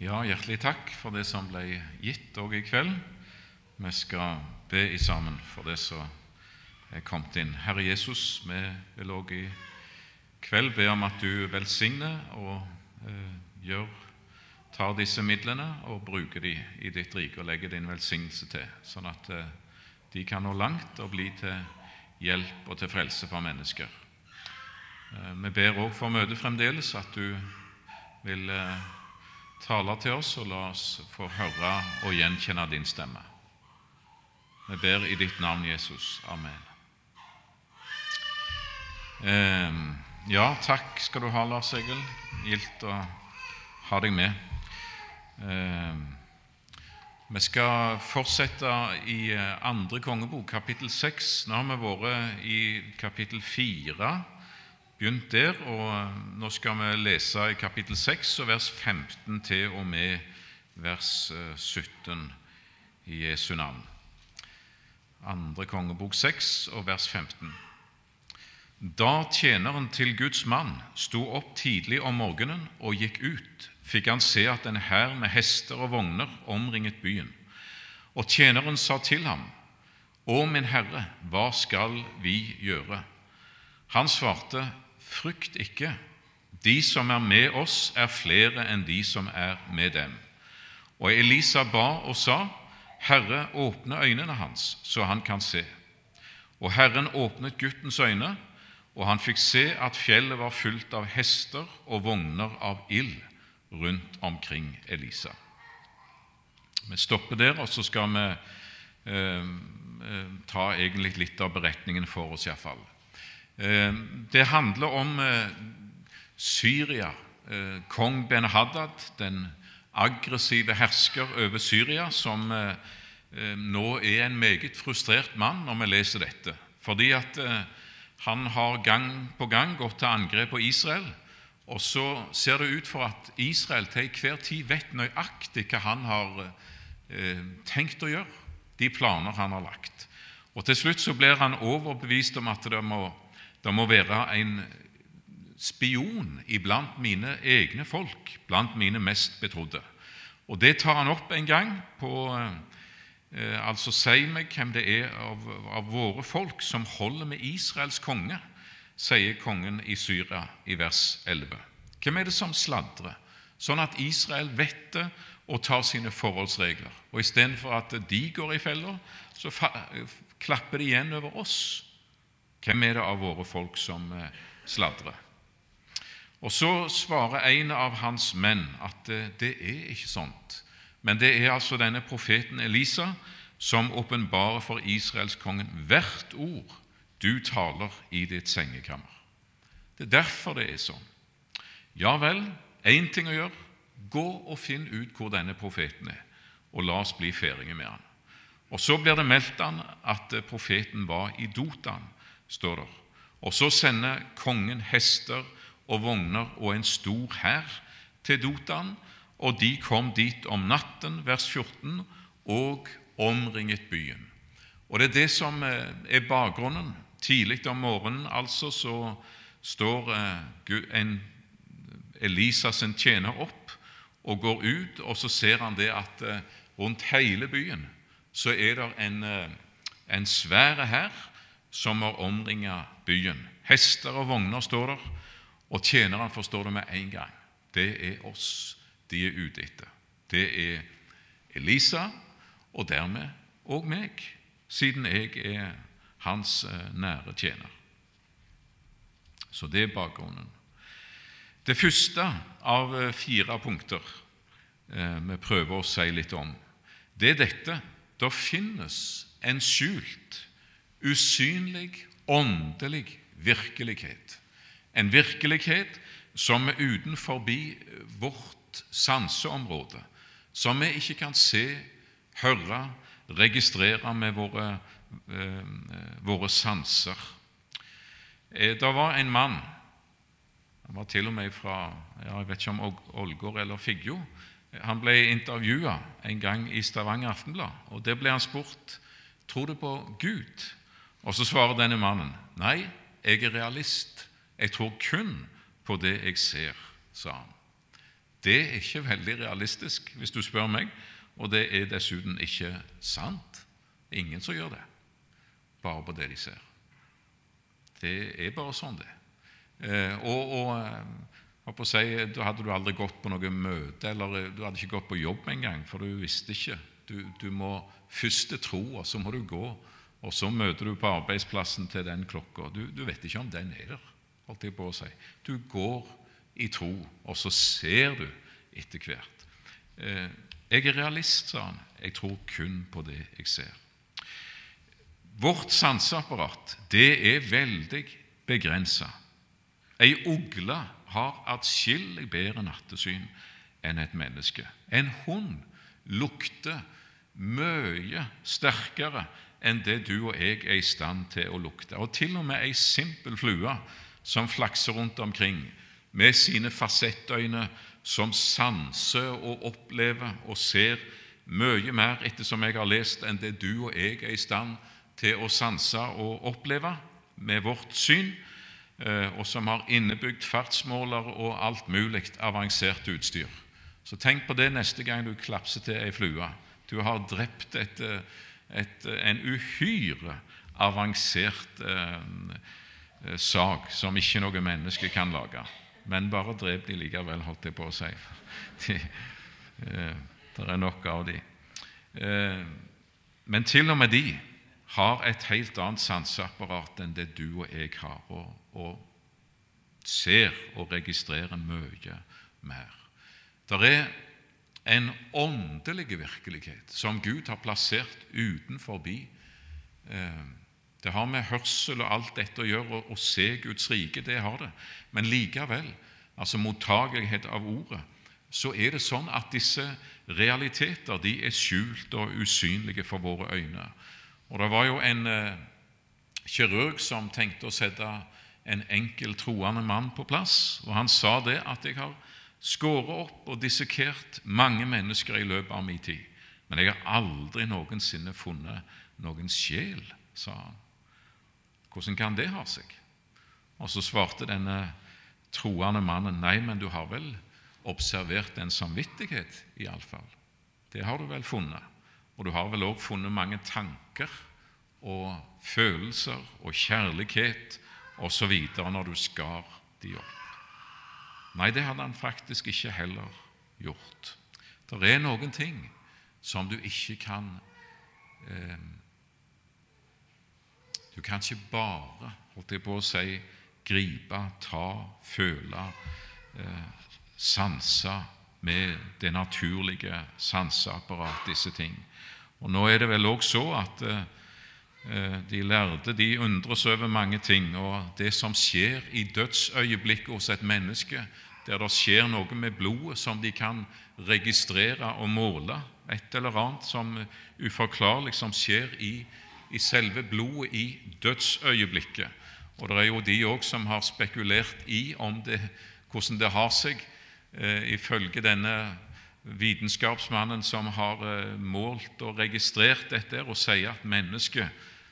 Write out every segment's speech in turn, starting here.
Ja, hjertelig takk for det som ble gitt også i kveld. Vi skal be i sammen for det som er kommet inn. Herre Jesus, vi vil også i kveld be om at du velsigner og tar disse midlene og bruker de i ditt rike og legger din velsignelse til, sånn at de kan nå langt og bli til hjelp og til frelse for mennesker. Vi ber også for møtet fremdeles at du vil tale til oss og la oss få høre og gjenkjenne din stemme. Vi ber i ditt navn, Jesus. Amen. Ja, takk skal du ha, Lars Egil. Gildt å ha deg med. Vi skal fortsette i 2. kongebok, kapittel 6. Nå har vi vært i kapittel 4, begynt der, og nå skal vi lese i kapittel 6, og vers 15 til og med vers 17 i Jesu navn. 2. kongebok 6 og vers 15. Da tjeneren til Guds mann sto opp tidlig om morgenen og gikk ut, fikk han se at en hær med hester og vogner omringet byen. Og tjeneren sa til ham: «Å, min herre, hva skal vi gjøre?» Han svarte: «Frykt ikke, de som er med oss er flere enn de som er med dem.» Og Elisa ba og sa: «Herre, åpne øynene hans, så han kan se.» Og Herren åpnet guttens øyne, og han fikk se at fjellet var fullt av hester og vogner av ild rundt omkring Elisa. Vi stopper der, og så skal vi ta egentlig litt av beretningen for oss i hvert fall. Det handler om Syria, kong Ben-Hadad, den aggressive hersker over Syria, som nå er en meget frustrert mann når vi leser dette, fordi at han har gang på gang gått til angrep på Israel, og så ser det ut for at Israel til hver tid vet nøyaktig hva han har tenkt å gjøre, de planer han har lagt. Og til slutt så blir han overbevist om at det må være en spion iblant mine egne folk, blant mine mest betrodde. Og det tar han opp en gang på, altså si meg hvem det er av våre folk som holder med Israels konge, sier kongen i Syria i vers 11. Hvem er det som sladrer, sånn at Israel vet det og tar sine forholdsregler? Og i stedet for at de går i feller, så klapper de igjen over oss. Hvem er det av våre folk som sladrer? Og så svarer en av hans menn at det er ikke sånt, men det er altså denne profeten Elisa som åpenbarer for Israels kongen hvert ord du taler i ditt sengekammer. Det er derfor det er sånn. Ja vel, en ting å gjøre, gå og finn ut hvor denne profeten er, og la oss bli ferdige med han. Og så blir det meldt han at profeten var i Dotan, står der. Og så sender kongen hester og vogner og en stor hær til Dotan, og de kom dit om natten, vers 14, og omringet byen. Og det er det som er bakgrunnen. Tidlig om morgenen altså så står Elisa sin tjener opp og går ut, og så ser han det at rundt hele byen så er det en svære hær som har omringet byen. Hester og vogner står der, og tjeneren forstår det med en gang. Det er oss de er ute etter. Det er Elisa, og dermed og meg, siden jeg er hans nære tjener. Så det er bakgrunnen. Det første av 4 punkter vi prøver å si litt om, det er dette: det finnes en skjult, usynlig, åndelig virkelighet. En virkelighet som er utenforbi vårt sanseområde, som vi ikke kan se, høre, registrere med våre sanser. Det var en mann, han var til og med fra, jeg vet ikke om Ålgård eller Figgjo. Han ble intervjuet en gang i Stavanger Aftenblad, og det ble han spurt: tror du på Gud? Og så svarer denne mannen: nei, jeg er realist. Jeg tror kun på det jeg ser, sa han. Det er ikke veldig realistisk, hvis du spør meg, og det er dessuten ikke sant. Ingen som gjør det, bare på det de ser. Det er bare sånn det. Jeg på å si, da hadde du aldri gått på noe møte, eller du hadde ikke gått på jobb en gang, for du visste ikke. Du må først tro, og så må du gå, og så møter du på arbeidsplassen til den klokka. Du vet ikke om den er der, holdt jeg på å si. Du går i tro, og så ser du etter hvert. Jeg er realist, sa han. Jeg tror kun på det jeg ser. Vårt sanseapparat, det er veldig begrenset. Ei ugle har atskillig bedre nattesyn enn et menneske. En hund lukter mye sterkere enn det du og jeg er i stand til å lukte. Og til og med ei simpel flue som flakser rundt omkring med sine fasettøyne, som sanser og opplever og ser mye mer ettersom jeg har lest enn det du og jeg er i stand til å sanse og oppleve med vårt syn, og som har innebygd fartsmåler og alt mulig avansert utstyr. Så tenk på det neste gang du klapser til ei flue. Du har drept en uhyre avansert sak som ikke noe menneske kan lage. Men bare drep de likevel, holdt jeg på å si. Det er nok av de. Men til og med de har et helt annet sanseapparat enn det du og jeg har, og ser og registrerer mye mer. Det er en åndelig virkelighet som Gud har plassert utenforbi. Det har med hørsel og alt dette å gjøre, og se Guds rike, det har det. Men likevel, altså mottagelighet av ordet, så er det sånn at disse realiteter, de er skjult og usynlige for våre øyne. Og det var jo en kirurg som tenkte å sette en enkel troende mann på plass, og han sa det at jeg har skåret opp og dissekert mange mennesker i løpet av min tid, men jeg har aldri noensinne funnet noen sjel, sa han. Hvordan kan det ha seg? Og så svarte denne troende mannen, nei, men du har vel observert en samvittighet i alle fall. Det har du vel funnet. Og du har vel også funnet mange tanker og følelser og kjærlighet og så videre når du skar de opp. Nei, det hadde han faktisk ikke heller gjort. Det er noen ting som du ikke kan du kan ikke bare, holdt jeg på å si, gripe, ta, føle, sanse med det naturlige sanseapparat, disse ting. Og nå er det vel også så at de lærde, de undres over mange ting, og det som skjer i dødsøyeblikket hos et menneske, der det skjer noe med blodet som de kan registrere og måle, et eller annet som uforklarlig som skjer i selve blodet i dødsøyeblikket. Og det er jo de også som har spekulert i om det, hvordan det har seg, ifølge denne vitenskapsmannen som har målt og registrert dette og sier at mennesket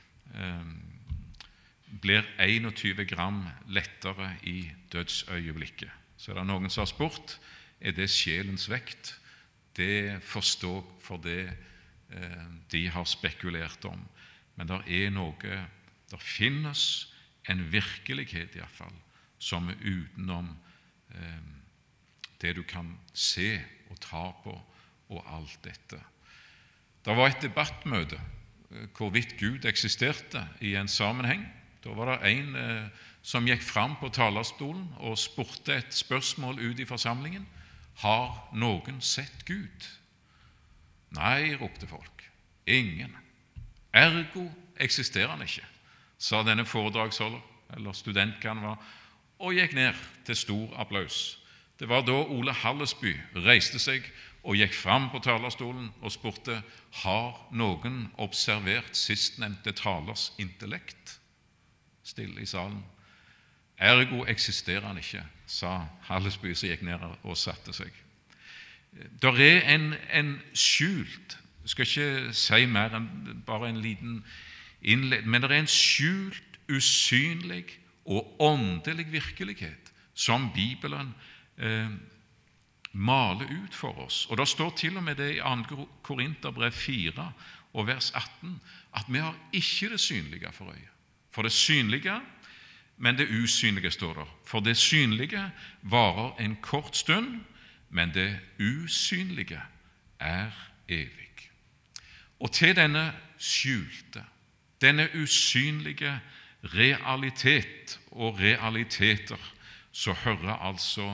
blir 21 gram lettere i dødsøyeblikket. Så er det noen som har spurt, er det sjelens vekt? Det forstår for det de har spekulert om. Men det er noe, det finnes en virkelighet i hvert fall, som er utenom det du kan se og ta på og alt dette. Det var et debattmøte hvorvidt Gud eksisterte i en sammenheng. Da var det en som gikk fram på talerstolen og spurte et spørsmål ut i forsamlingen. Har noen sett Gud? Nei, ropte folk. Ingen. Ergo eksisterer han ikke, sa denne foredragsholder, eller student kan det være, og gikk ned til stor applaus. Det var da Ole Hallesby reiste seg og gikk fram på talerstolen og spurte, har noen observert sistnevnte talers intellekt? Stille i salen. Ergo eksisterer han ikke, sa Hallesby, som gikk ned og satte seg. Der er en skjult, jeg skal ikke si mer enn bare en liten innled, men det er en skjult, usynlig og åndelig virkelighet som Bibelen male ut for oss. Og det står til og med det i 2. Korinterbrev 4 og vers 18, at vi har ikke det synlige for øye. For det synlige, men det usynlige står der. For det synlige varer en kort stund, men det usynlige er evig. Og til denne skjulte, denne usynlige realitet og realiteter, så hører altså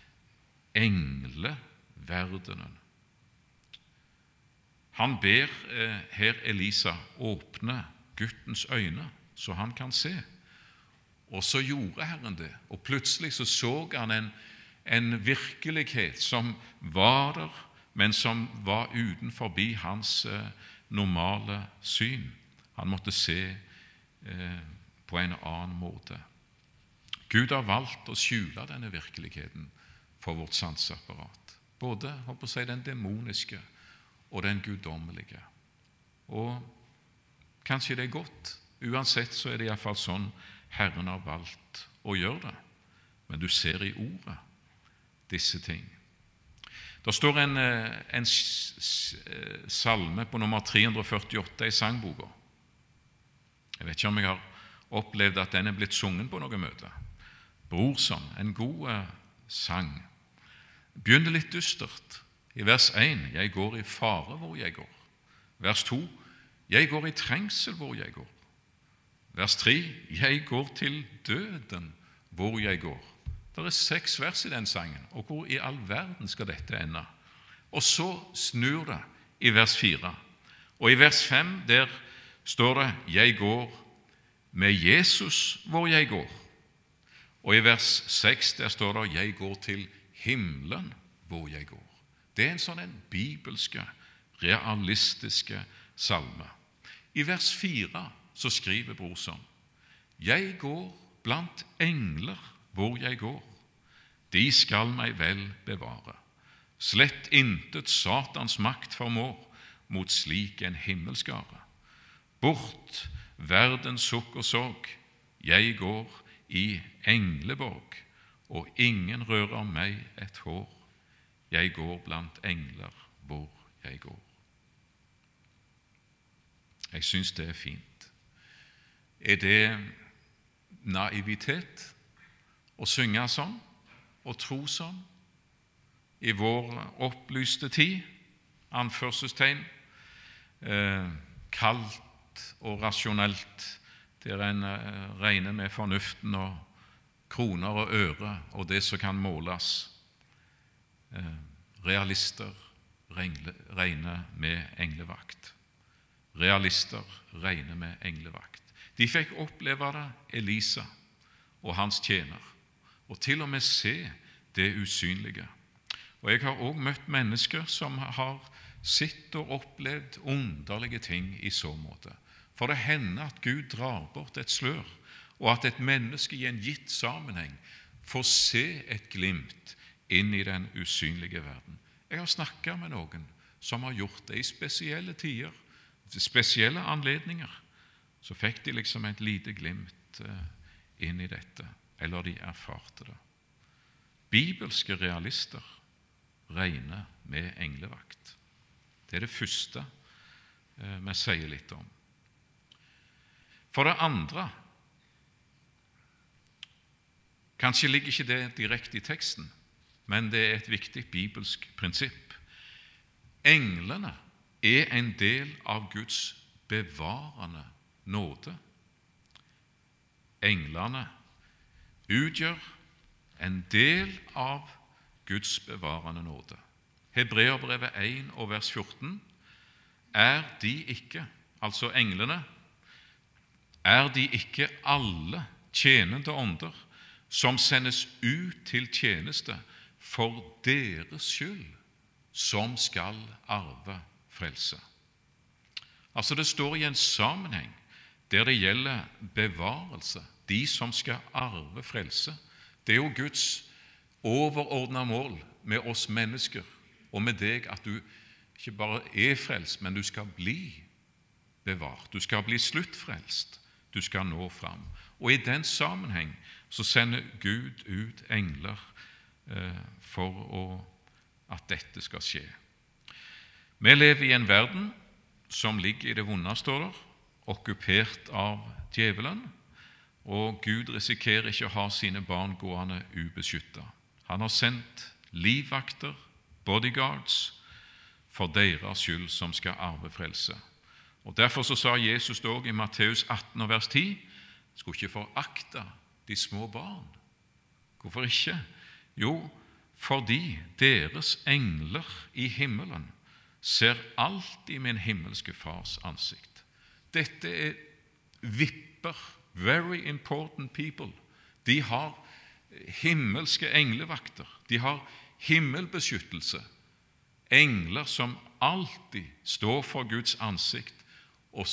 engleverdenen. Han ber her Elisa åpne guttens øyne, så han kan se. Og så gjorde Herren det, og plutselig så han en virkelighet som var der, men som var utenforbi hans normale syn. Han måtte se på en annen måte. Gud har valgt å skjule denne virkeligheten for vårt sanseapparat, både den demoniske og den guddommelige. Og kanskje det er godt. Uansett så er det i hvert fall sånn Herren har valgt å gjøre det. Men du ser i ordet disse ting. Det står en salme på nummer 348 i sangboka. Jeg vet ikke om jeg har opplevd at den er blitt sunget på noe møte. Brorson, en god sang. Begynner litt dystert. I vers 1, jeg går i fare hvor jeg går. Vers 2, jeg går i trengsel hvor jeg går. Vers 3, jeg går til døden hvor jeg går. Det er 6 vers i den sangen, og hvor i all verden skal dette ende? Og så snur det i vers 4. Og i vers 5, der står det, jeg går med Jesus hvor jeg går. Og i vers 6, der står det, jeg går til himmelen hvor jeg går. Det er en sånn bibelske, realistiske salme. I vers 4 så skriver Brorson, jeg går blant engler hvor jeg går. De skal meg vel bevare. Slett intet Satans makt formår mot slik en himmelskare. Bort verdens sukk og sorg, jeg går i engleborg, og ingen rører meg et hår. Jeg går blant engler hvor jeg går. Jeg synes det er fint. Er det naivitet å synge sånn og tro sånn i vår opplyste tid? Anførselstegn. Kaldt og rasjonelt, der en regner med fornuften og kroner og øre og det som kan måles. Realister regner med englevakt. Realister regner med englevakt. De fikk oppleve det, Elisa og hans tjener, og til og med se det usynlige. Og jeg har også møtt mennesker som har sett og opplevd underlige ting i så måte. For det hender at Gud drar bort et slør, og at et menneske i en gitt sammenheng får se et glimt inn i den usynlige verden. Jeg har snakket med noen som har gjort det i spesielle tider, spesielle anledninger. Så fikk de liksom et lite glimt inn i dette, eller de erfarte det. Bibelske realister regner med englevakt. Det er det første vi sier litt om. For det andre, kanskje ligger ikke det direkte i teksten, men det er et viktig bibelsk prinsipp. Englene er en del av Guds bevarende nåde. Englene utgjør en del av Guds bevarende nåde. Hebreerbrevet 1 og vers 14, er de ikke, altså englene, er de ikke alle tjenende ånder som sendes ut til tjeneste for deres skyld, som skal arve frelse. Altså det står i en sammenheng der det gjelder bevarelse, de som skal arve frelse. Det er jo Guds overordnede mål med oss mennesker, og med deg, at du ikke bare er frelst, men du skal bli bevart. Du skal bli sluttfrelst. Du skal nå fram. Og i den sammenheng så sender Gud ut engler for å at dette skal skje. Vi lever i en verden som ligger i det vonde, står der, okkupert av djevelen, og Gud risikerer ikke å ha sine barn gående ubeskyttet. Han har sendt livvakter, bodyguards, for deres skyld som skal arve frelse. Og derfor så sa Jesus dog i Matteus 18 og vers 10, skulle ikke forakte de små barn. Hvorfor ikke? Jo, fordi deres engler i himmelen ser alltid min himmelske fars ansikt. Dette er vipper, very important people. De har himmelske englevakter, de har himmelbeskyttelse, engler som alltid står for Guds ansikt, og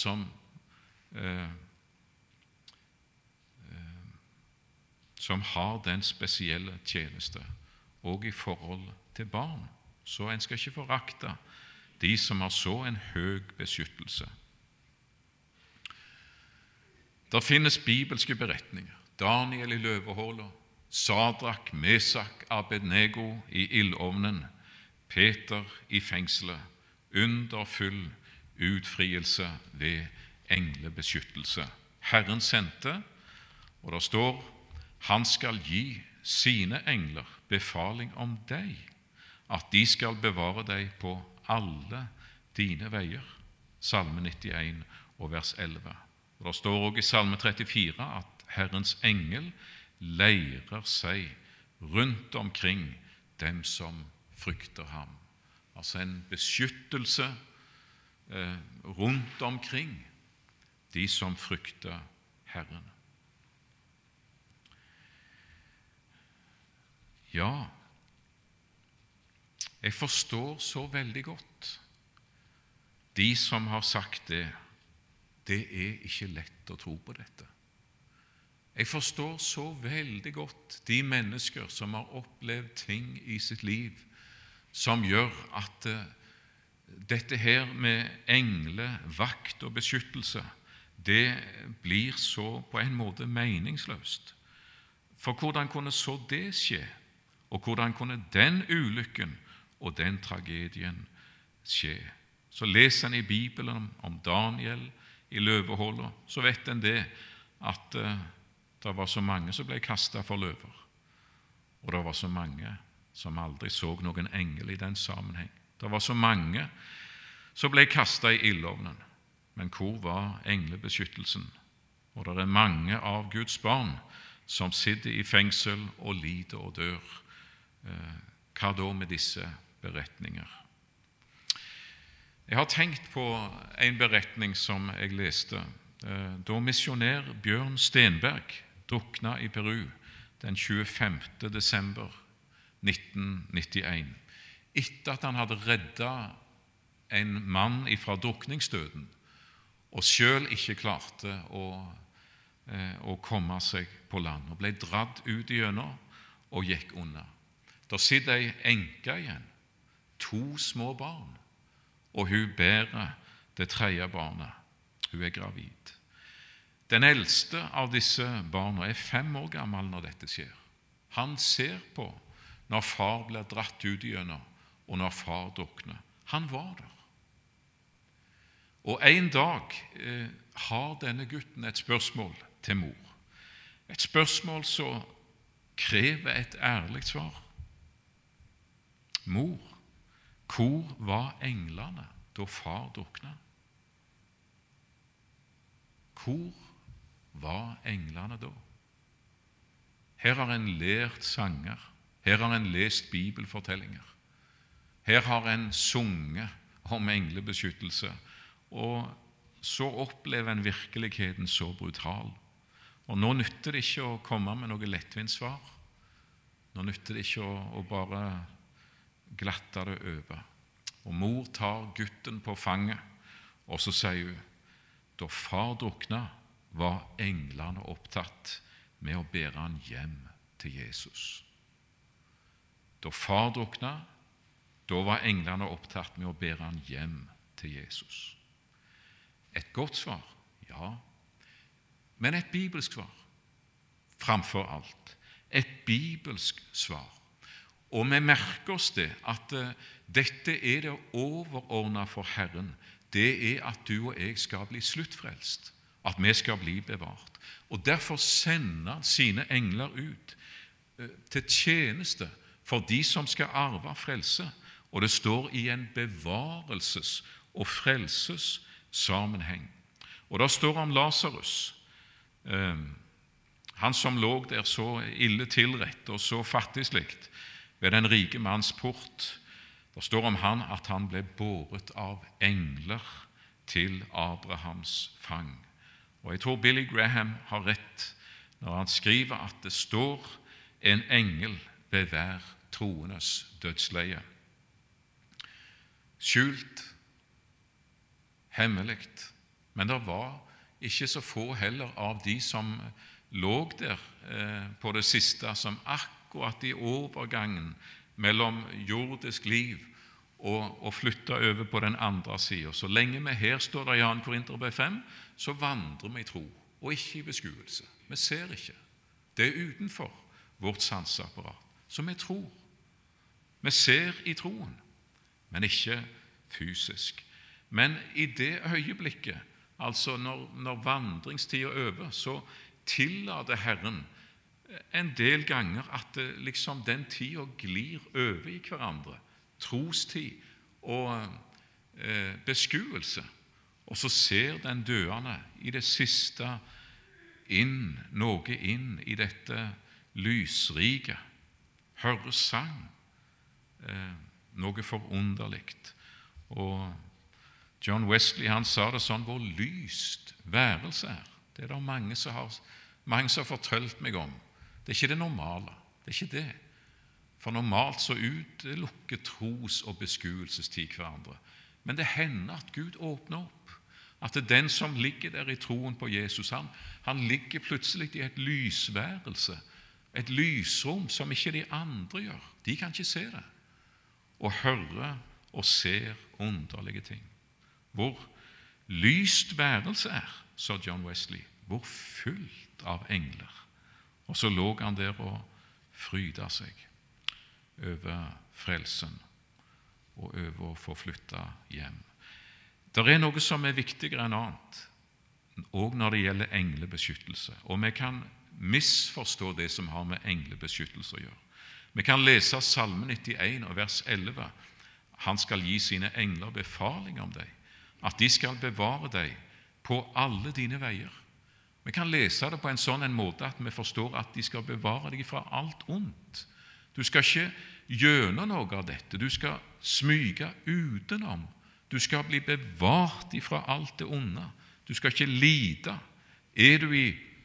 som har den spesielle tjeneste, og i forhold til barn. Så en skal ikke forakte de som har så en høy beskyttelse. Det finnes bibelske beretninger. Daniel i løvehålet, Sadrak, Mesak, Abednego i ildovnen, Peter i fengselet, underfull utfrielse ved englebeskyttelse. Herren sendte, og det står, han skal gi sine engler befaling om deg, at de skal bevare deg på alle dine veier. Salme 91 og vers 11. Og det står også i Salme 34 at Herrens engel leirer seg rundt omkring dem som frykter ham. Altså en beskyttelse rundt omkring de som frykter Herren. Ja, jeg forstår så veldig godt de som har sagt det. Det er ikke lett å tro på dette. Jeg forstår så veldig godt de mennesker som har opplevd ting i sitt liv som gjør at dette her med engle, vakt og beskyttelse, det blir så på en måte meningsløst. For hvordan kunne så det skje? Og hvordan kunne den ulykken og den tragedien skje? Så leser en i Bibelen om Daniel i løvehålet, så vet en det at det var så mange som ble kastet for løver, og det var så mange som aldri så noen engel i den sammenheng. Det var så mange som ble kastet i ildovnen, men hvor var englebeskyttelsen? Og det er mange av Guds barn som sitter i fengsel og lider og dør. Hva da med disse beretninger? Jeg har tenkt på en beretning som jeg leste, da misjonær Bjørn Stenberg drukna i Peru den 25. desember 1991, etter at han hadde reddet en mann fra drukningsdøden, og selv ikke klarte å komme seg på land, og ble dratt ut igjennom og gikk under. Der sitter ei enke igjen, 2 små barn, og hun bærer det 3. barnet. Hun er gravid. Den eldste av disse barna er 5 år gammel når dette skjer. Han ser på når far blir dratt ut igjennom, og når far drukner. Han var der. Og en dag har denne gutten et spørsmål til mor. Et spørsmål som krever et ærlig svar. Mor, hvor var englene da far drukna? Hvor var englene da? Her har en lært sanger, her har en lest bibelfortellinger, her har en sunget om englebeskyttelse, og så opplever en virkeligheten så brutal. Og nå nytter det ikke å komme med noe lettvint svar. Nå nytter det ikke å bare glatte det over. Og mor tar gutten på fanget, og så sier hun, da far drukna, var englene opptatt med å bære han hjem til Jesus. Da far drukna, da var englene opptatt med å bære han hjem til Jesus. Et godt svar, ja, men et bibelsk svar framfor alt. Et bibelsk svar. Og vi merker oss det, at dette det overordnet for Herren. Det at du og jeg skal bli sluttfrelst, at vi skal bli bevart. Og derfor sender han sine engler ut til tjeneste for de som skal arve frelse. Og det står i en bevarelses- og frelsessammenheng. Og da står om Lazarus, han som lå der så ille tilrett og så fattigslikt ved den rike manns port. Det står om han at han ble båret av engler til Abrahams fang. Og jeg tror Billy Graham har rett når han skriver at det står en engel ved hver troendes dødsleie. Skjult, hemmelig, men det var ikke så få heller av de som lå der på det siste, som akkurat i overgangen mellom jordisk liv og flytta over på den andre siden. Så lenge vi her står der i 2. Korinterbrev 5, så vandrer vi i tro, og ikke i beskuelse. Vi ser ikke. Det utenfor vårt sanseapparat. Så vi tror. Vi ser i troen, men ikke fysisk. Men i det øyeblikket, altså når vandringstiden er over, så tillater Herren en del ganger at liksom den tiden glir over i hverandre. Trostid og beskuelse. Og så ser den døende i det siste noe inn i dette lysrike, hører sang, noe forunderligt. Og John Wesley han sa det sånn, hvor lyst værelse er. Det det mange som har fortalt meg om. Det er ikke det normale, det er ikke det. For normalt så utelukker tros- og beskuelsestid hverandre. Men det hender at Gud åpner opp. At det den som ligger der i troen på Jesus, han ligger plutselig i et lysværelse, et lysrom som ikke de andre gjør. De kan ikke se det. Og hører og ser underlige ting. Hvor lyst værelse er, sa John Wesley, hvor fullt av engler. Og så lå han der og fryda seg over frelsen og over å få flytta hjem. Det er noe som er viktigere enn annet, også når det gjelder englebeskyttelse. Og vi kan misforstå det som har med englebeskyttelse å gjøre. Vi kan lese Salme 91 og vers 11. Han skal gi sine engler befaling om deg, at de skal bevare deg på alle dine veier. Vi kan lese det på en sånn måte at vi forstår at de skal bevare deg fra alt ondt. Du skal ikke gjøre noe av dette. Du skal smyge utenom. Du skal bli bevart fra alt det onde. Du skal ikke lide. Er du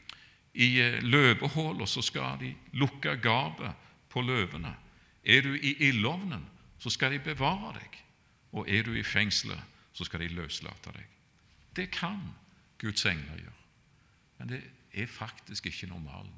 i løvehålet, så skal de lukke gapet på løvene. Er du i ildovnen, så skal de bevare deg. Og er du i fengselet, så skal de løslate deg. Det kan Guds engler gjøre. Men det er faktisk ikke normalen.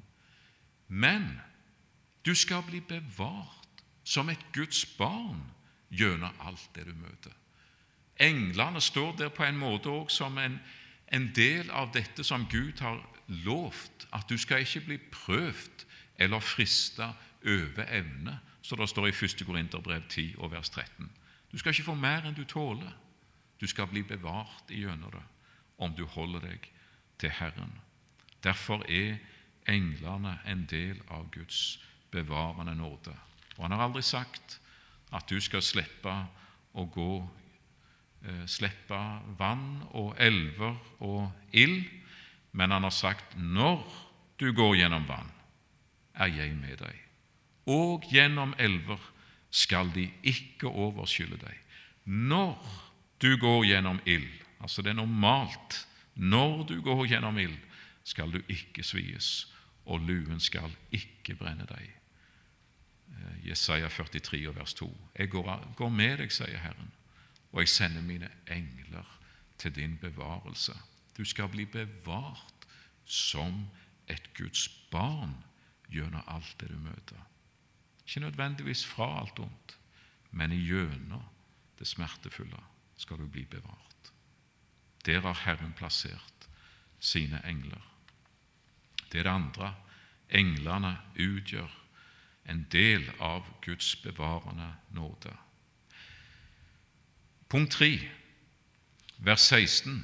Men du skal bli bevart som et Guds barn gjennom alt det du møter. Englene står der på en måte også som en del av dette som Gud har lovt, at du skal ikke bli prøvd eller fristet over evne, så det står i 1. Korinterbrev 10 og vers 13. Du skal ikke få mer enn du tåler. Du skal bli bevart igjennom det, om du holder deg til Herren. Derfor er englene en del av Guds bevarende nåde. Og han har aldri sagt at du skal slippe vann og elver og ild, men han har sagt, når du går gjennom vann, er jeg med deg. Og gjennom elver skal de ikke overskylle deg. Når du går gjennom ild, altså det er normalt, når du går gjennom ild, skal du ikke svies, og luen skal ikke brenne deg. Jesaja 43 vers 2. Jeg går med deg, sier Herren, og jeg sender mine engler til din bevarelse. Du skal bli bevart som et Guds barn gjennom alt det du møter. Ikke nødvendigvis fra alt ondt, men gjennom det smertefulle skal du bli bevart. Der har Herren plassert sine engler. Det er det andre. Englene utgjør en del av Guds bevarende nåde. Punkt 3, vers 16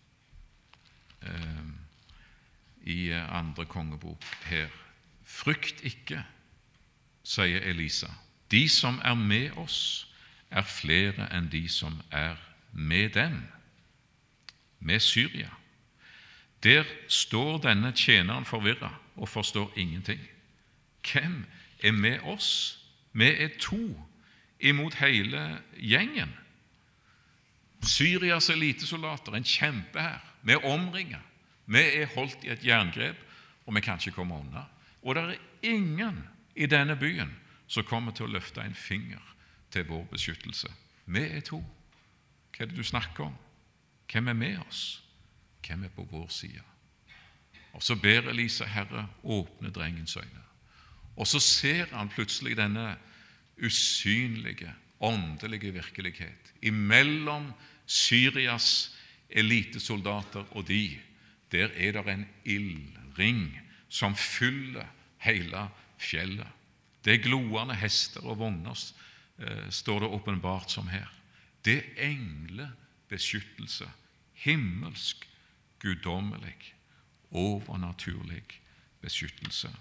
i andre kongebok her. Frykt ikke, sier Elisa. De som er med oss, er flere enn de som er med dem, med Syria. Der står denne tjeneren forvirret og forstår ingenting. Hvem er med oss? Vi er 2 imot hele gjengen. Syrias elitesoldater, en kjempehær. Vi er omringet. Vi er holdt i et jerngrep, og vi kan ikke komme unna. Og det er ingen i denne byen som kommer til å løfte en finger til vår beskyttelse. Vi er 2. Hva er det du snakker om? Hvem er med oss? Hvem er på vår side? Og så ber Elisa, Herre, åpne drengens øyne. Og så ser han plutselig denne usynlige, åndelige virkelighet. Imellom Syrias elitesoldater og der er det en ildring som fyller hele fjellet. Det er gloende hester og vogner, står det åpenbart som her. Det er englebeskyttelse, himmelsk, guddommelig, overnaturlig beskyttelse.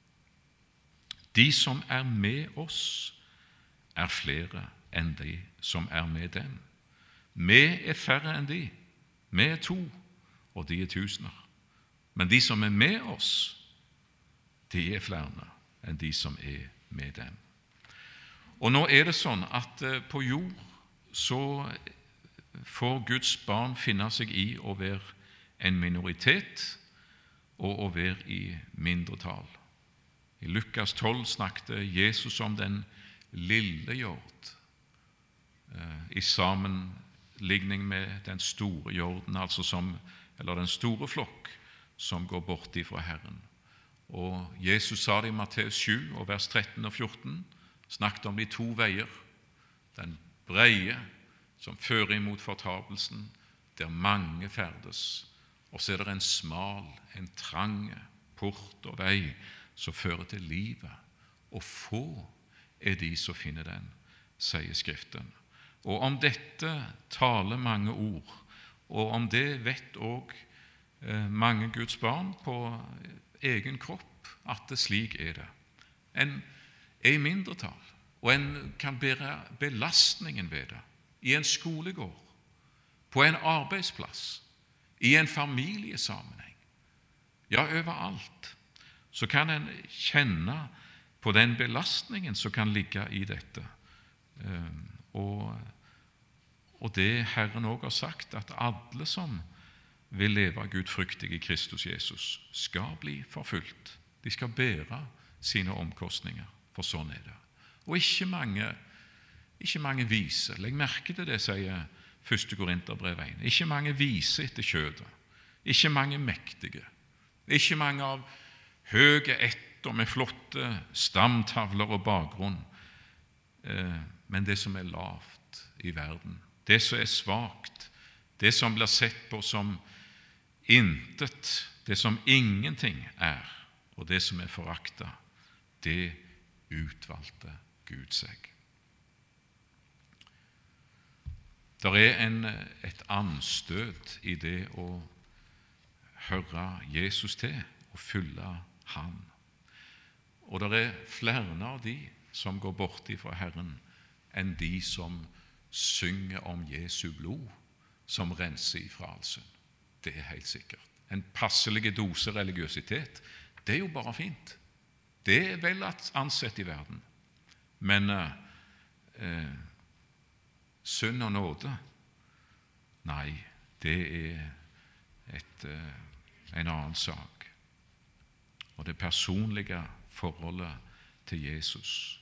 De som er med oss, er flere enn de som er med dem. Vi er færre enn de. Vi er 2, og de er 1000. Men de som er med oss, de er flere enn de som er med dem. Og nå er det sånn at på jord så får Guds barn finne seg i å være en minoritet og å være i mindretall. I Lukas 12 snakket Jesus om den lille jord i sammenligning med den store jorden, eller den store flokk som går bort ifra Herren. Og Jesus sa det i Matteus 7, og vers 13 og 14, snakket om de 2 veier. Den breie som fører imot fortapelsen, der mange ferdes, og så er det en smal, en trang port og vei som fører til livet, og få er de som finner den, sier Skriften. Og om dette taler mange ord, og om det vet også mange Guds barn på egen kropp, at det slik er det. En er i mindretall, og en kan bære belastningen ved det, i en skolegård, på en arbeidsplass, i en familiesammenheng, ja, overalt, så kan en kjenne på den belastningen som kan ligge i dette. Og det Herren også har sagt, at alle som vil leve gudfryktig i Kristus Jesus, skal bli forfulgt. De skal bære sine omkostninger, for sånn er det. Og ikke mange vise. Legg merke til det, sier 1. Korinterbrev 1. Ikke mange vise etter kjødet. Ikke mange mektige. Ikke mange av høye etter med flotte stamtavler og bakgrunn. Men det som er lavt i verden, det som er svagt, det som blir sett på som intet, det som ingenting er, og det som er foraktet, det utvalgte Gud seg. Der er et anstøt i det å høre Jesus til og følge Han. Og det er flere av de som går bort ifra Herren enn de som synger om Jesu blod som renser ifra all synd. Det er helt sikkert. En passelig dose religiøsitet, det er jo bare fint. Det er vel ansett i verden. Men synd og nåde, nei, det er en annen sak. Og det personlige forholdet til Jesus.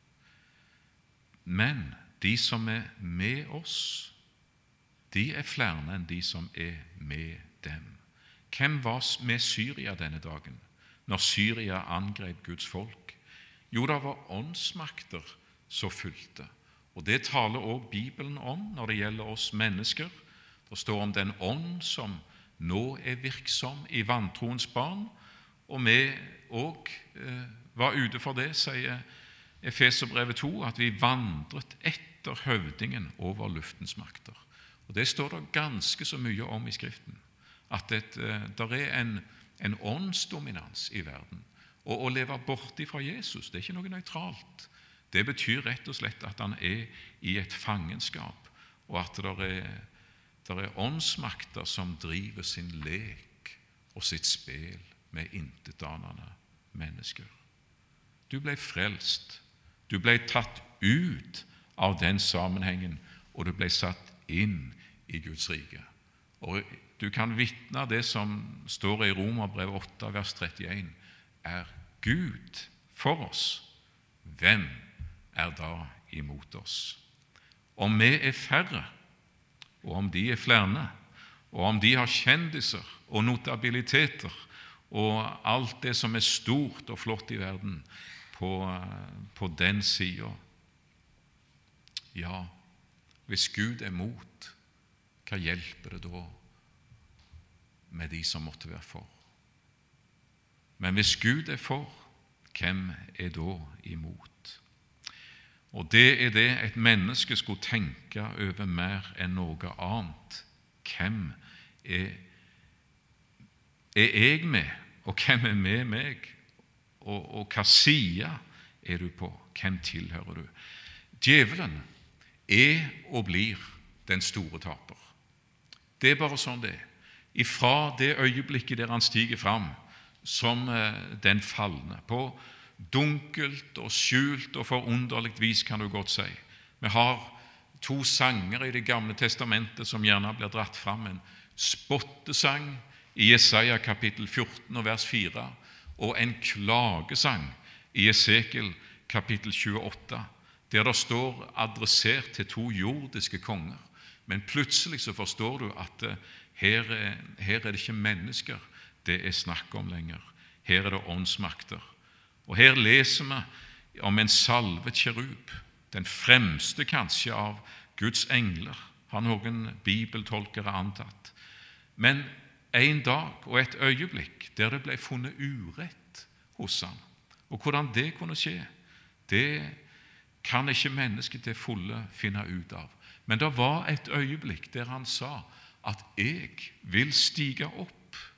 Men de som er med oss, de er flere enn de som er med dem. Hvem var med Syria denne dagen, når Syria angrep Guds folk? Jo, det var åndsmakter som fulgte. Og det taler også Bibelen om når det gjelder oss mennesker. Det står om den ånd som nå er virksom i vantroens barn, og vi også var ute for det, sier Efeserbrevet 2, at vi vandret etter høvdingen over luftens makter. Og det står det ganske så mye om i Skriften, at der en åndsdominans i verden. Og å leve borte fra Jesus, det er ikke noe nøytralt. Det betyr rett og slett at han er i et fangenskap, og at det er åndsmakter som driver sin lek og sitt spel med intetanende mennesker. Du ble frelst, du ble tatt ut av den sammenhengen, og du ble satt inn i Guds rike. Og du kan vitne det som står i Romerbrevet 8, vers 31. Er Gud for oss, hvem er da imot oss? Om vi er færre, og om de er flere, og om de har kjendiser og notabiliteter og alt det som er stort og flott i verden på den siden. Ja, hvis Gud er mot, hva hjelper det da med de som måtte være for? Men hvis Gud er for, hvem er da imot? Og det er det et menneske skulle tenke over mer enn noe annet. Hvem er jeg med, og hvem er med meg? Og hva side er du på? Hvem tilhører du? Djevelen er og blir den store taper. Det er bare sånn det er. Ifra det øyeblikket der han stiger fram som den falne, på dunkelt og skjult og forunderligt vis, kan du godt si. Vi har 2 sanger i Det gamle testamentet som gjerne blir dratt fram. En spottesang i Jesaja kapittel 14 og vers 4, og en klagesang i Esekiel kapittel 28, der det står adressert til 2 jordiske konger. Men plutselig så forstår du at her er det ikke mennesker det er snakk om lenger. Her er det åndsmakter. Og her leser vi om en salvet kjerub, den fremste kanskje av Guds engler, har noen bibeltolkere antatt. Men en dag og et øyeblikk der det ble funnet urett hos ham. Og hvordan det kunne skje, det kan ikke mennesket til fulle finne ut av. Men det var et øyeblikk der han sa at jeg vil stige opp.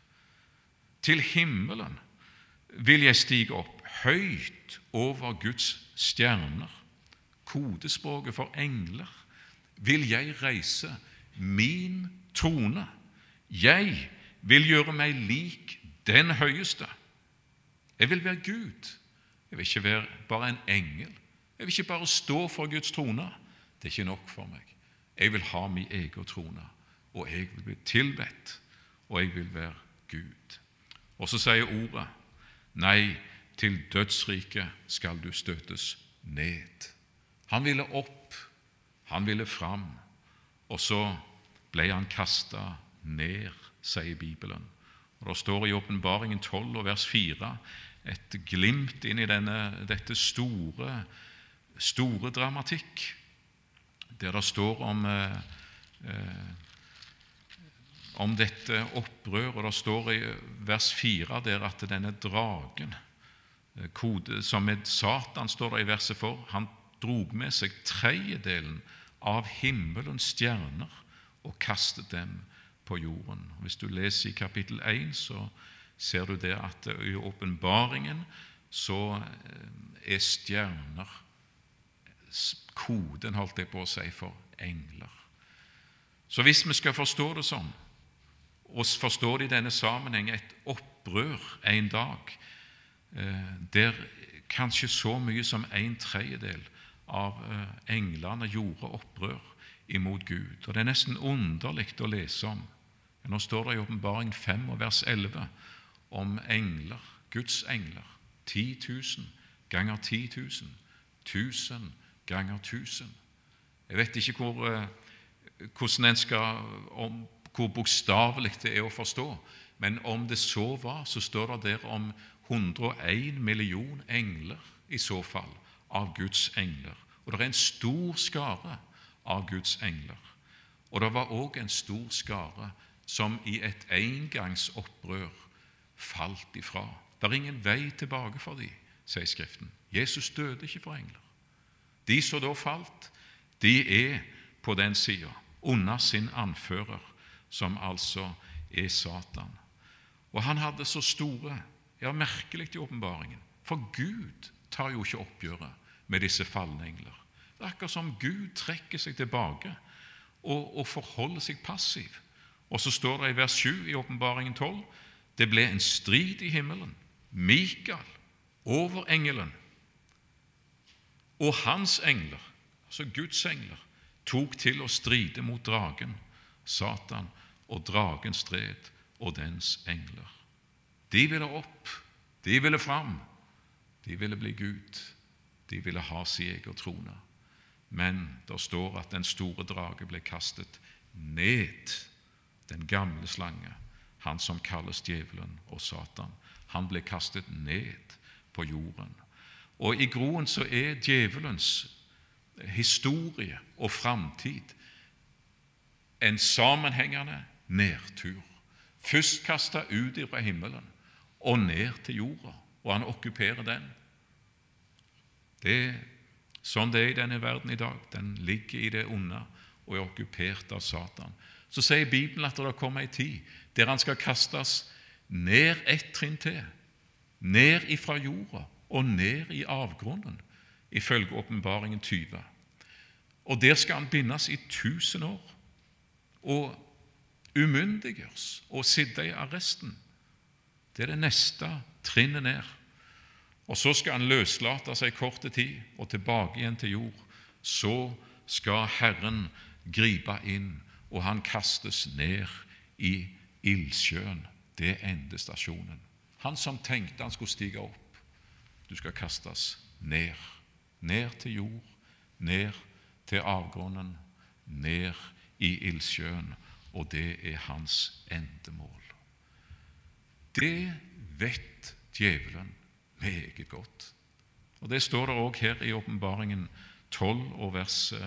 Til himmelen vil jeg stige opp, høyt over Guds stjerner. Kodespråket for engler. Vil jeg reise min trone. Jeg vil gjøre meg lik den høyeste. Jeg vil være Gud. Jeg vil ikke være bare en engel. Jeg vil ikke bare stå for Guds trone. Det er ikke nok for meg. Jeg vil ha min egen trone, og jeg vil bli tilbedt, og jeg vil være Gud. Og så sier ordet, nei, til dødsriket skal du støtes ned. Han ville opp, han ville fram, og så ble han kastet ned, sier Bibelen. Og det står i Åpenbaringen 12 og vers 4 et glimt inn i dette store dramatikk, der det står om dette opprør, og det står i vers 4 der at denne dragen, som med Satan står det i verset for, han drog med seg 1/3 av himmelens stjerner og kastet dem på jorden. Hvis du leser i kapittel 1, så ser du det at i åpenbaringen så er stjerner koden, holdt jeg på å si, for engler. Så hvis vi skal forstå det sånn, og forstå det i denne sammenheng, et opprør en dag, der kanskje så mye som 1/3 av englene gjorde opprør imot Gud. Og det er nesten underlig å lese om. Nå står det i Åpenbaring 5 og vers 11 om engler, Guds engler, 10 000 ganger 10 000, 1000 ganger 1000. Jeg vet ikke hvordan en skal, hvor bokstavelig det er å forstå, men om det så var, så står det der om 101 million engler i så fall, av Guds engler. Og det er en stor skare av Guds engler. Og det var også en stor skare som i et engangsopprør falt ifra. Det er ingen vei tilbake for dem. sier Skriften. Jesus døde ikke for engler. De som da falt, de på den siden, under sin anfører, som altså Satan. Og han hadde så store, merkelig i åpenbaringen, for Gud tar jo ikke oppgjøret med disse falne engler. Det akkurat som Gud trekker seg tilbake og forholder seg passiv. Og så står det i vers 7 i åpenbaringen 12, det ble en strid i himmelen, Mikael over engelen, og hans engler, altså Guds engler, tok til å stride mot dragen, Satan, og dragen stred, og dens engler. De ville opp, de ville fram, de ville bli Gud, de ville ha sin egen trone. Men der står at den store drage ble kastet ned, den gamle slange, han som kalles djevelen og Satan. Han ble kastet ned på jorden. Og i groen så djevelens historie og framtid en sammenhengende nedtur. Først kastet ut fra himmelen og ned til jorda, og han okkuperer den. Sånn det i denne verden i dag. Den ligger i det onde og okkupert av Satan. Så sier Bibelen at det kommer en tid der han skal kastes ned et trinn til, ned ifra jorda og ned i avgrunnen, ifølge åpenbaringen 20. Og der skal han bindes i 1000 år og umyndiggjøres og sitte i arresten. Det det neste trinnet ned. Og så skal han løslate seg korte tid og tilbake igjen til jord. Så skal Herren gripe inn, og han kastes ned i ildsjøen. Det endestasjonen. Han som tenkte han skulle stige opp, du skal kastes ned. Ned til jord, ned til avgrunnen, ned i ildsjøen, og det hans endemål. Det vet djevelen meget godt. Og det står det også her i åpenbaringen 12 og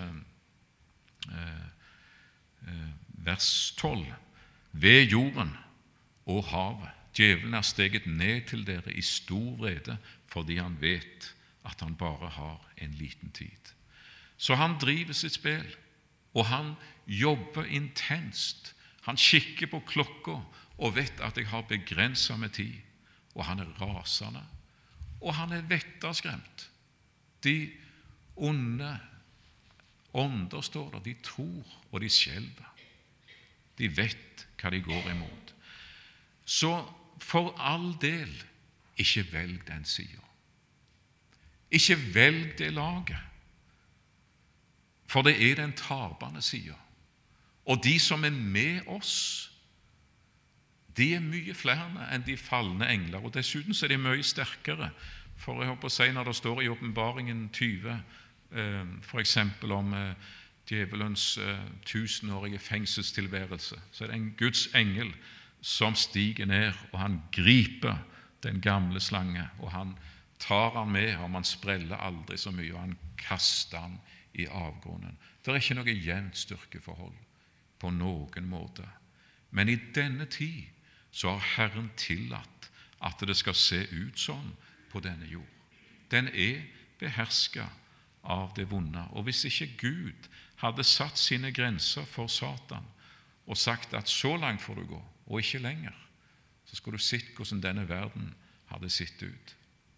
vers 12. Ved jorden og havet. Djevelen steget ned til dere i stor vrede, fordi han vet at han bare har en liten tid. Så han driver sitt spill, og han jobber intenst. Han kikker på klokka og vet at jeg har begrenset med tid, og han rasende, og han vetterskremt. De onde ånder, står der, de tror, og de skjelver. De vet hva de går imot. Så for all del, ikke velg den siden. Ikke velg det laget, for det den tapende siden. Og de som med oss, de mye flere enn de falne engler, og dessuten så de mye sterkere. For jeg håper å si, når det står i åpenbaringen 20, for eksempel om djevelens 1000-årige fengselstilværelse, så det en Guds engel som stiger ned, og han griper den gamle slange, og han tar han med, og man spreller aldri så mye, og han kaster han i avgrunnen. Det ikke noe jevnt styrkeforhold på noen måte. Men i denne tid så har Herren tillatt at det skal se ut sånn på denne jord. Den behersket av det vonde. Og hvis ikke Gud hadde satt sine grenser for Satan og sagt at så langt får du gå, og ikke lenger, så skulle du sett hvordan denne verden hadde sett ut.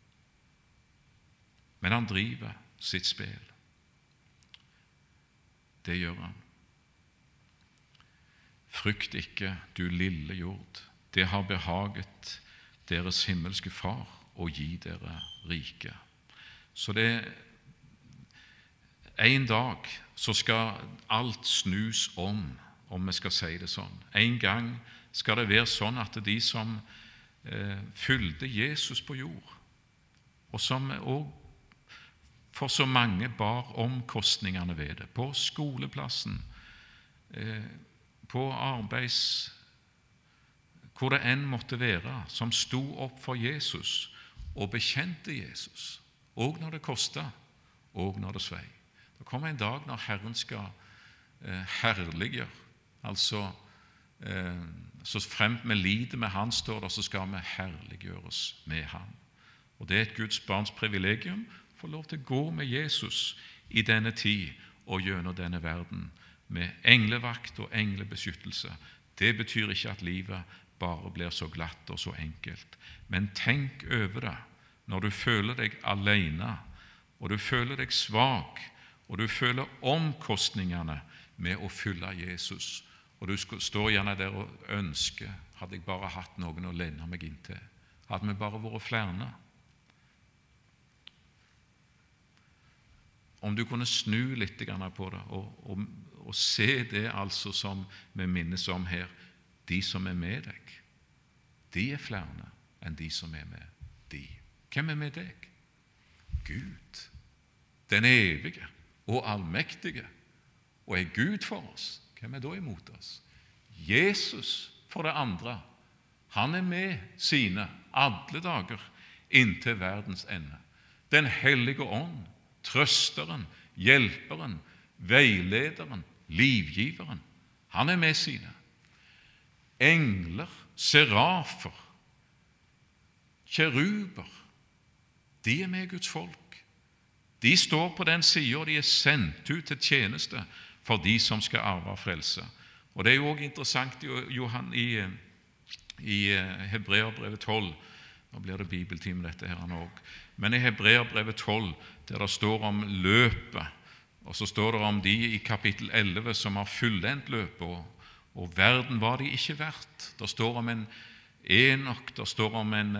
Men han driver sitt spill. Det gjør han. Frykt ikke, du lille jord. Det har behaget deres himmelske far å gi dere rike. Så en dag så skal alt snus om vi skal si det sånn. En gang skal det være sånn at de som fulgte Jesus på jord, og som også for så mange bar omkostningene ved det, på skoleplassen, på arbeids, hvor det enn måtte være, som sto opp for Jesus og bekjente Jesus, og når det kostet, og når det svei. Det kommer en dag når Herren skal herliggjøre, altså så fremt vi lider med Han, står der, så skal vi herliggjøres med Han. Og det er et Guds barns privilegium å få lov til å gå med Jesus i denne tid og gjennom denne verden, med englevakt og englebeskyttelse. Det betyr ikke at livet bare blir så glatt og så enkelt. Men tenk over det når du føler deg alene, og du føler deg svak, og du føler omkostningene med å følge Jesus. Og du står gjerne der og ønsker, hadde jeg bare hatt noen å lene meg inntil. Hadde vi bare vært flere. Om du kunne snu litt på det og se det altså som vi minnes om her, de som er med deg, de er flere enn de som er med de. Hvem er med deg? Gud, den evige og allmektige. Og er Gud for oss, hvem er da imot oss? Jesus for det andre. Han er med sine alle dager inntil verdens ende. Den hellige ånd, trøsteren, hjelperen, veilederen, livgiveren. Han er med sine. Engler, serafer, kjeruber, de er med Guds folk. De står på den siden, og de er sendt ut til tjeneste for de som skal arve frelse. Og det er jo også interessant i Hebreerbrevet 12, nå blir det bibeltime dette her også, men i Hebreerbrevet 12, der det står om løpet, og så står det om de i kapittel 11 som har fullendt løpet, og verden var de ikke verdt. Det står om en Enok, det står om en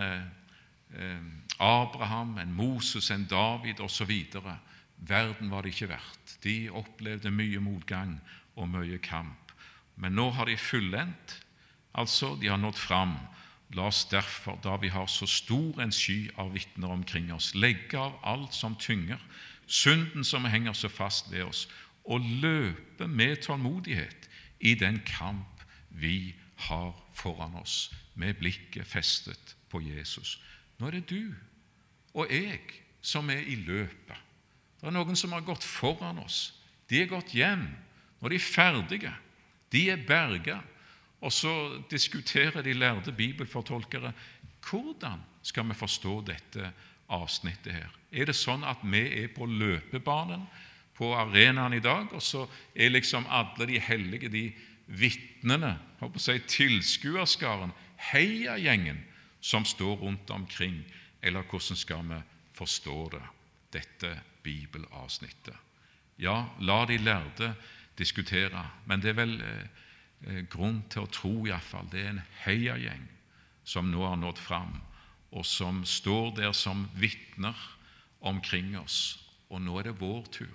Abraham, en Moses, en David og så videre. Verden var de ikke verdt. De opplevde mye motgang og mye kamp. Men nå har de fullendt, altså de har nådd fram. La oss derfor, da vi har så stor en sky av vitner omkring oss, legge av alt som tynger, synden som henger så fast ved oss, og løpe med tålmodighet i den kamp vi har foran oss, med blikket festet på Jesus. Nå er det du og jeg som er i løpet. Det er noen som har gått foran oss. De er gått hjem. Nå er de ferdige. De er berget. Og så diskuterer de lærde bibelfortolkere hvordan skal vi forstå dette avsnittet her. Er det sånn at vi er på løpebanen på arenaen i dag, og så er liksom alle de hellige, de vitnene, tilskuerskaren, heiagjengen som står rundt omkring, eller hvordan skal vi forstå det, dette bibelavsnittet? Ja, la de lærde diskutere, men det er vel grunn til å tro i hvert fall. Det er en heiagjeng som nå har nådd fram, og som står der som vitner omkring oss, og nå er det vår tur.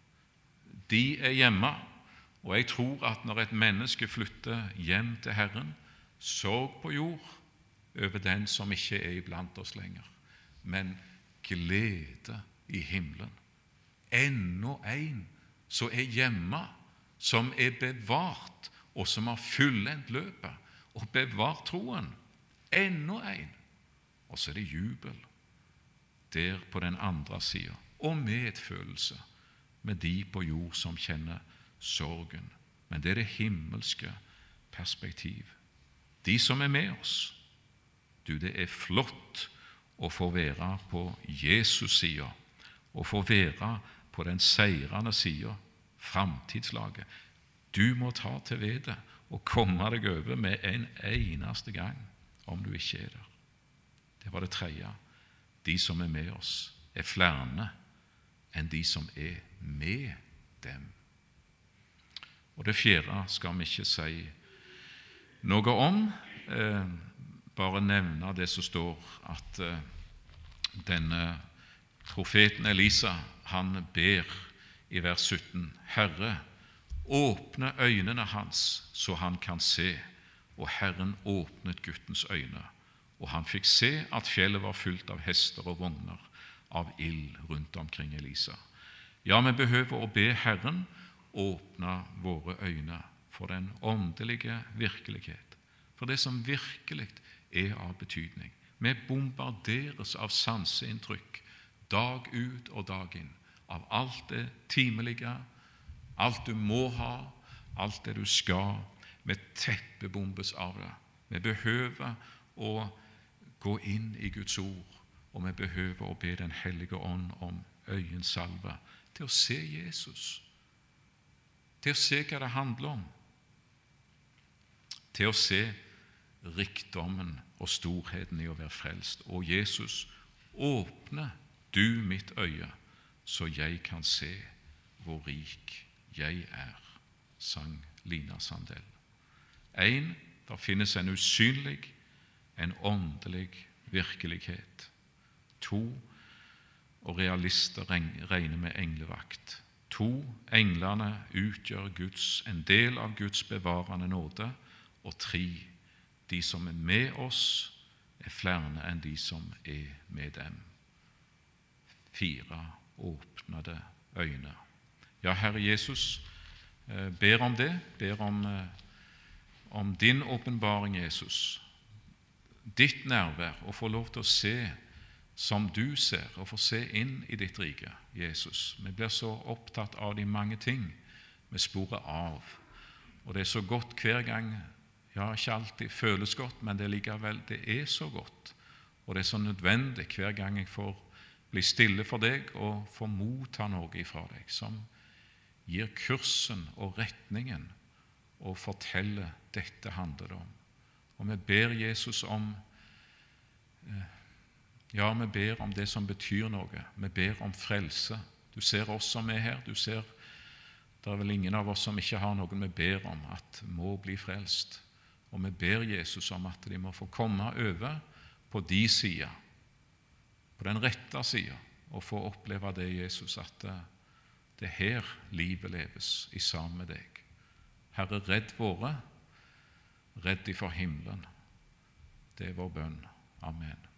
De er hjemme, og jeg tror at når et menneske flytter hjem til Herren, sorg på jord over den som ikke er iblant oss lenger, men glede i himmelen. Ennå en som er hjemme, som er bevart, og som har fullendt løpet og bevart troen. Ennå en. Og så er det jubel der på den andre siden, og medfølelse med de på jord som kjenner sorgen. Men det er det himmelske perspektiv. De som er med oss, det er flott å få være på Jesus siden, og få være på den seirende siden, framtidslaget. Du må ta til vede og komme deg over med en eneste gang, om du ikke er der. Det var det tredje. De som er med oss er flere enn de som er med dem. Og det fjerde skal vi ikke si noe om, bare nevne det som står at denne profeten Elisa, han ber i vers 17, Herre, åpne øynene hans så han kan se, og Herren åpnet guttens øyne, og han fikk se at fjellet var fullt av hester og vogner, av ild rundt omkring Elisa. Ja, vi behøver å be Herren åpne våre øyne for den åndelige virkelighet, for det som virkelig er av betydning. Vi bombarderes av sanseinntrykk dag ut og dag inn, av alt det timelige, alt du må ha, alt det du skal. Vi teppebombes av det. Vi behøver å gå inn i Guds ord og vi behøver å be Den hellige ånd om øyensalve til å se Jesus, til å se hva det handler om, til å se rikdommen og storheten i å være frelst. Og Jesus, åpne du mitt øye, så jeg kan se hvor rik jeg er, sang Lina Sandell. Der finnes en usynlig, en åndelig virkelighet. 2, og realister regner med englevakt. 2, englene utgjør en del av Guds bevarende nåde. Og 3, de som er med oss, er flere enn de som er med dem. 4, åpnede øyne. Ja, Herre Jesus, ber om det, ber om din åpenbaring, Jesus, ditt nærvær, og få lov til å se som du ser, og få se inn i ditt rike, Jesus. Vi blir så opptatt av de mange ting vi sporer av, og det er så godt hver gang, ja, ikke alltid føles godt, men det er så godt, og det er så nødvendig hver gang jeg får bli stille for deg og få motta noe ifra deg, som gir kursen og retningen og forteller dette handler det om. Og vi ber Jesus om, ja, vi ber om det som betyr noe. Vi ber om frelse. Du ser oss som er her, du ser, det er vel ingen av oss som ikke har noen vi ber om at må bli frelst. Og vi ber Jesus om at de må få komme over på de sida, på den rette sida, og få oppleve det, Jesus, at det er her livet leves i sammen med deg. Herre, redd våre, redd de for himmelen. Det er vår bønn. Amen.